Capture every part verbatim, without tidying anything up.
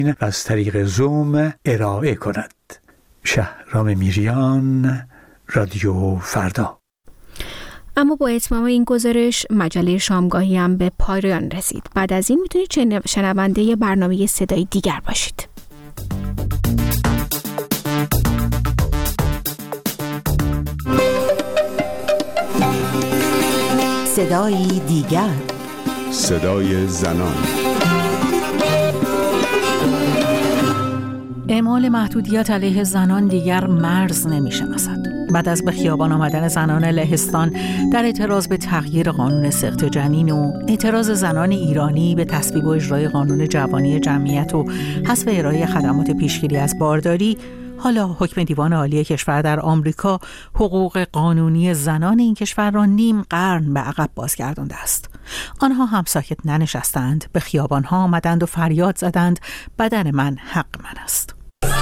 از طریق زوم ارائه کند. شهرام میریان، رادیو فردا. اما با اتمام این گزارش مجله شامگاهی هم به پایان رسید. بعد از این میتونید شنونده برنامه صدای دیگر باشید. صدای دیگر، صدای زنان. اعمال محدودیت علیه زنان دیگر مرز نمی‌شناسد. بعد از به خیابان آمدن زنان لهستان در اعتراض به تغییر قانون سقط جنین و اعتراض زنان ایرانی به تصویب و اجرای قانون جوانی جمعیت و حذف ارائه خدمات پیشگیری از بارداری، حالا حکم دیوان عالی کشور در آمریکا حقوق قانونی زنان این کشور را نیم قرن به عقب بازگردانده است. آنها هم ساکت ننشستند، به خیابان‌ها آمدند و فریاد زدند بدن من حق من است.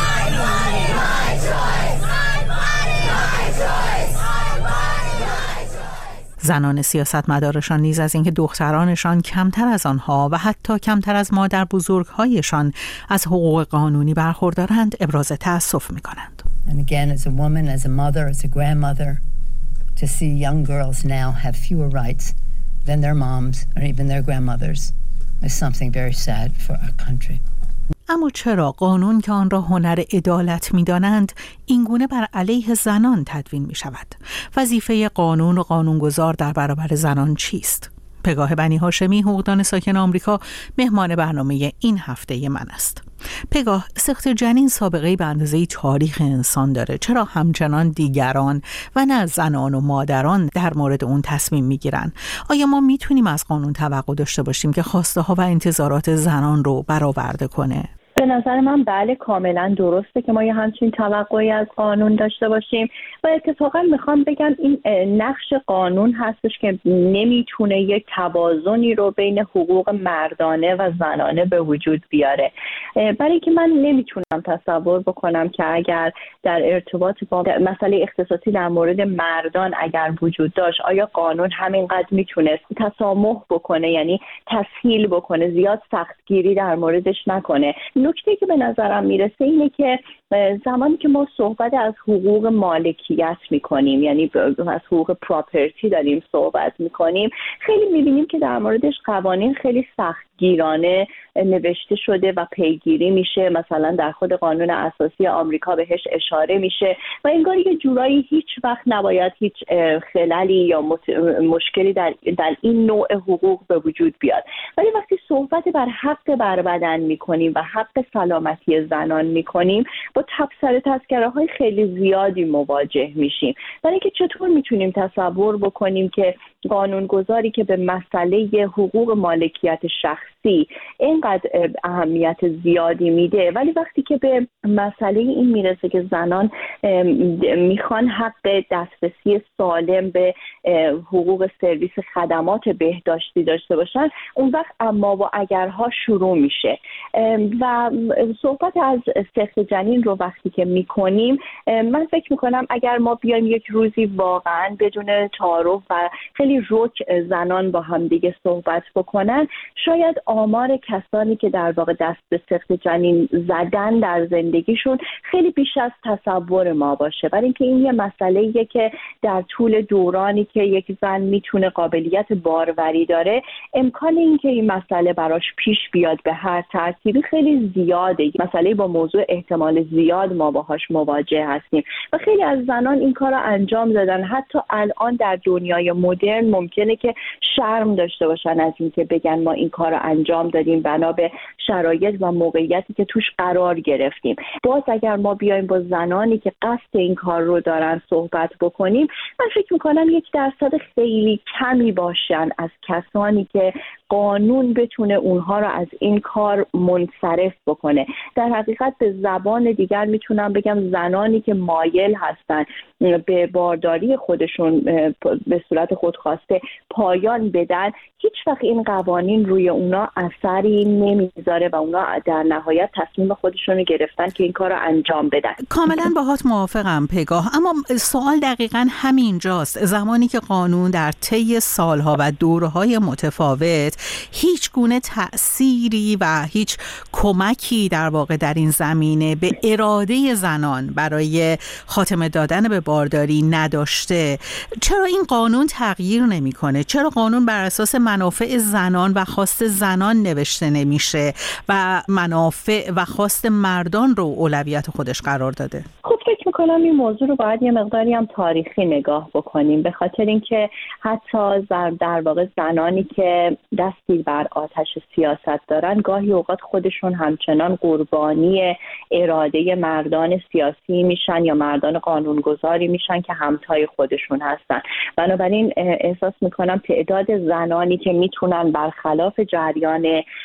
زنان سیاستمدارشان نیز از اینکه دخترانشان کمتر از آنها و حتی کمتر از مادر بزرگهایشان از حقوق قانونی برخوردارند ابراز تأسف می‌کنند. And again, as a woman, as a mother, as a grandmother, to see young girls now have fewer rights than their moms or even their grandmothers is something very sad for our country. اما چرا قانون که آن را هنر عدالت می‌دانند اینگونه بر علیه زنان تدوین می‌شود؟ وظیفه قانون و قانونگذار در برابر زنان چیست؟ پگاه بنی هاشمی، حقوقدان ساکن آمریکا، مهمان برنامه این هفته من است. پگاه، سقط جنین سابقه‌ای به اندازه تاریخ انسان داره. چرا همچنان دیگران و نه زنان و مادران در مورد اون تصمیم میگیرن؟ آیا ما میتونیم از قانون توقع داشته باشیم که خواسته ها و انتظارات زنان رو برآورده کنه؟ به نظر من بله، کاملا درسته که ما یه همچین توقعی از قانون داشته باشیم و اتفاقا میخوام بگم این نقش قانون هستش که نمیتونه یک توازنی رو بین حقوق مردانه و زنانه به وجود بیاره. برای که من نمیتونم تصور بکنم که اگر در ارتباط با مسئله اختصاصی در مورد مردان اگر وجود داشت، آیا قانون همینقدر میتونست تسامح بکنه، یعنی تسهیل بکنه، زیاد سختگیری در موردش نکنه. نکته که به نظرم میرسه اینه که زمانی که ما صحبت از حقوق مالکیت میکنیم، یعنی از حقوق پراپرتی داریم صحبت میکنیم، خیلی میبینیم که در موردش قوانین خیلی سختگیرانه نوشته شده و پیگیری میشه. مثلا در خود قانون اساسی آمریکا بهش اشاره میشه و انگار یه جورایی هیچ وقت نباید هیچ خللی یا مشکلی در, در این نوع حقوق به وجود بیاد. ولی وقتی صحبت بر حق بر بدن میکنیم و حق سلامتی زنان میکنیم، با تبصره تذکره های خیلی زیادی مواجه میشیم. برای اینکه چطور میتونیم تصور بکنیم که قانونگذاری که به مسئله حقوق مالکیت شخصی اینقدر اهمیت زیادی میده، ولی وقتی که به مسئله این میرسه که زنان میخوان حق دسترسی سالم به حقوق سرویس خدمات بهداشتی داشته باشن، اون وقت اما و اگرها شروع میشه. و صحبت از سقط جنین رو وقتی که میکنیم، من فکر میکنم اگر ما بیایم یک روزی واقعا بدون تعارف و خیلی رک زنان با هم دیگه صحبت بکنن، شاید آمار کسانی که در واقع دست به سقط جنین زدن در زندگیشون خیلی بیش از تصور ما باشه. برای اینکه این یه مسئله‌ایه که در طول دورانی که یک زن میتونه قابلیت باروری داره، امکان اینکه این مسئله براش پیش بیاد به هر ترتیبی خیلی زیاده. مسئله با موضوع احتمال زیاد ما باهاش مواجه هستیم و خیلی از زنان این کار رو انجام دادن. حتی الان در دنیای مدرن ممکنه که شرم داشته باشن از اینکه بگن ما این کار رو انجام دادیم بنا به شرایط و موقعیتی که توش قرار گرفتیم. باز اگر ما بیایم با زنانی که قصد این کار رو دارن صحبت بکنیم، من فکر میکنم یک درصد خیلی کمی باشن از کسانی که قانون بتونه اونها رو از این کار منصرف بکنه. در حقیقت به زبان دیگر میتونم بگم زنانی که مایل هستن به بارداری خودشون به صورت خودخواسته پایان بدن، هیچ وقت این قوانین روی اونا اثری نمیذاره و اونا در نهایت تصمیم خودشون رو گرفتن که این کار رو انجام بدن. کاملا باهات موافقم پگاه، اما سوال دقیقاً همین جاست. زمانی که قانون در طی سالها و دورهای متفاوت هیچ گونه تأثیری و هیچ کمکی در واقع در این زمینه به اراده زنان برای خاتمه دادن به بارداری نداشته، چرا این قانون تغییر نمیکنه؟ چرا قانون بر اساس منافع زنان و خواست زنان نوشته نمیشه و منافع و خواست مردان رو اولویت خودش قرار داده؟ خب فکر میکنم این موضوع رو باید یه مقداری هم تاریخی نگاه بکنیم، به خاطر اینکه حتی در واقع زنانی که دستی بر آتش سیاست دارن گاهی اوقات خودشون همچنان قربانی اراده مردان سیاسی میشن یا مردان قانونگذاری میشن که همتای خودشون هستن. بنابراین احساس میکنم تعداد زنانی که میتونن برخلاف جریان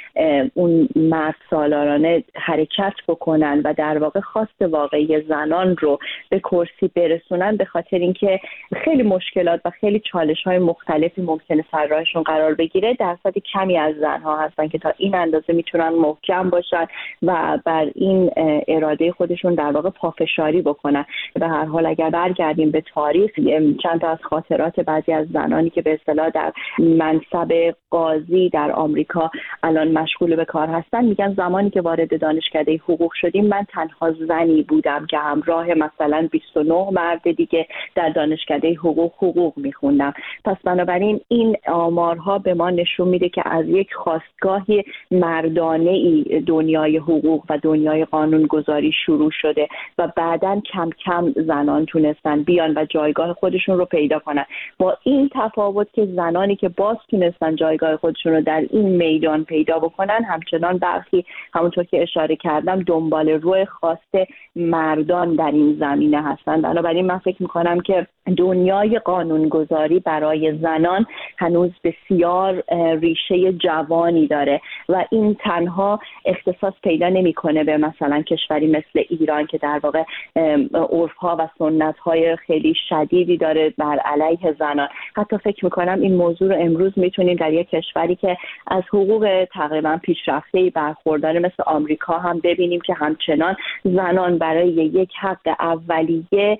اون مرد سالارانه حرکت بکنن و در واقع خواست واقعی زنان رو به کرسی برسونن، به خاطر اینکه خیلی مشکلات و خیلی چالش‌های مختلفی ممکنه سر راهشون قرار بگیره، درصد کمی از زنها هستن که تا این اندازه میتونن محکم باشن و بر این اراده خودشون در واقع پافشاری بکنن. به هر حال اگر برگردیم به تاریخ، چند تا از خاطرات بعضی از زنانی که به اصطلاح در منصب قاضی در آمریکا الان مشغول به کار هستن میگن زمانی که وارد دانشکده حقوق شدیم من تنها زنی بودم که همراه مثلا بیست و نه مرد دیگه در دانشکده حقوق حقوق میخوندم. پس بنابراین این آمارها به ما نشون میده که از یک خاستگاهی مردانه ای دنیای حقوق و دنیای قانونگذاری شروع شده و بعداً کم کم زنان تونستن بیان و جایگاه خودشون رو پیدا کنن. با این تفاوت که زنانی که باز تونستن جایگاه خودشون رو در این میدان پیدا بکنن، همچنان برخی همونطور که اشاره کردم دنبال روی خواست مردان در این زمینه هستن. بنابراین من فکر میکنم که دنیای قانونگذاری برای زنان هنوز بسیار ریشه جوانی داره و این تنها اختصاص پیدا نمیکنه به مثلا کشوری مثل ایران که در واقع عرفها و سنت‌های خیلی شدیدی داره بر علیه زنان. حتی فکر میکنم این موضوع رو امروز میتونیم در یک کشوری که از حقوق تقریبا پیشرفته‌ای برخوردار مثل آمریکا هم ببینیم که همچنان زنان برای یک حق اولیه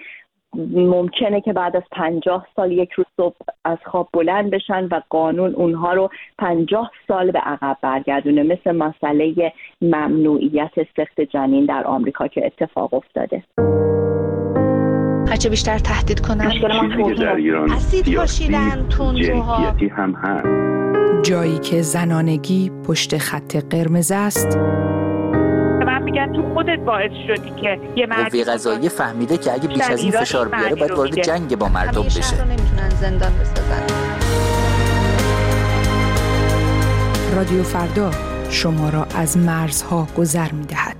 ممکنه که بعد از پنجاه سال یک روز صبح از خواب بلند بشن و قانون اونها رو پنجاه سال به عقب برگردونه، مثل مسئله ممنوعیت سخت جنین در آمریکا که اتفاق افتاده. هرچه بیشتر تهدید کنن چیزی که در ایران اسید پاشیدن، تندروها، جنسیتی هم هست. جایی که زنانگی پشت خط قرمز است، میگن تو خودت باعث شدی که یه مرد قوه قضاییه فهمیده که اگه بیش از این فشار بیاره باید وارد جنگ با مردم بشه. شهر رو نمیتونن زندان بسازن. رادیو فردا شما را از مرزها گذر می‌دهد.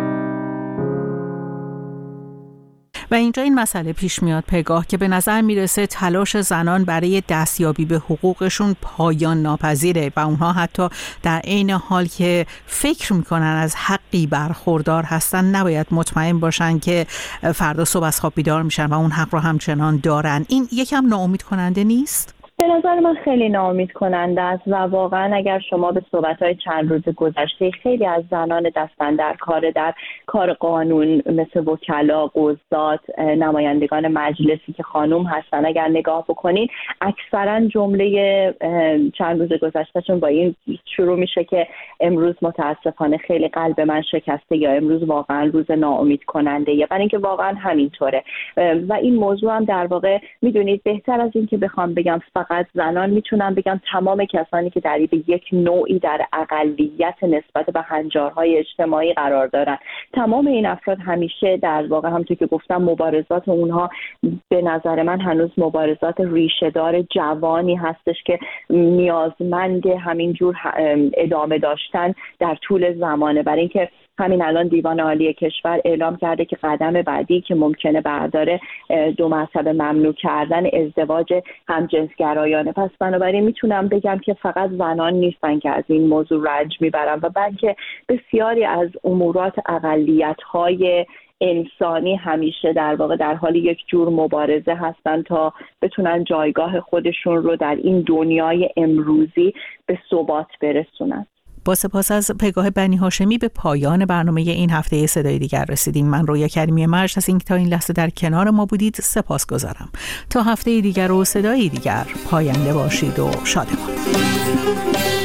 و اینجا این مسئله پیش میاد پگاه که به نظر میرسه تلاش زنان برای دستیابی به حقوقشون پایان ناپذیره و اونها حتی در عین حال که فکر میکنن از حقی برخوردار هستن نباید مطمئن باشن که فردا صبح از خواب بیدار میشن و اون حق رو همچنان دارن. این یکم ناامید کننده نیست؟ به نظر من خیلی ناامید کننده است و واقعا اگر شما به صحبت‌های چند روز گذشته خیلی از زنان دست‌اندرکار در کار قانون مثل وکلا، قضات، نمایندگان مجلسی که خانم هستن اگر نگاه بکنید، اکثرا جمله چند روز گذشتهشون با این شروع میشه که امروز متاسفانه خیلی قلب من شکسته یا امروز واقعا روز ناامید کننده یه، برای اینکه واقعا همینطوره و این موضوع هم در واقع میدونید بهتر از این که بخوام بگم فقط زنان، میتونم بگم تمام کسانی که در یک نوعی در اقلیت نسبت به هنجارهای اجتماعی قرار دارن، تمام این افراد همیشه در واقع همونطور که گفتم مبارزات اونها به نظر من هنوز مبارزات ریشه‌دار جوانی هستش که نیازمند همینجور ادامه داشتن در طول زمانه. برای اینکه همین الان دیوان عالی کشور اعلام کرده که قدم بعدی که ممکنه برداره دو مرتبه ممنوع کردن ازدواج همجنسگرایانه. پس بنابراین میتونم بگم که فقط زنان نیستن که از این موضوع رنج میبرن و بلکه بسیاری از امورات اقلیت‌های انسانی همیشه در واقع در حال یک جور مبارزه هستن تا بتونن جایگاه خودشون رو در این دنیای امروزی به ثبات برسونن. با سپاس از پگاه بنی هاشمی به پایان برنامه این هفته صدای دیگر رسیدیم. من رویا کریمی مرج از اینکه تا این لحظه در کنار ما بودید سپاس گذارم. تا هفته دیگر و صدای دیگر پاینده باشید و شادمان.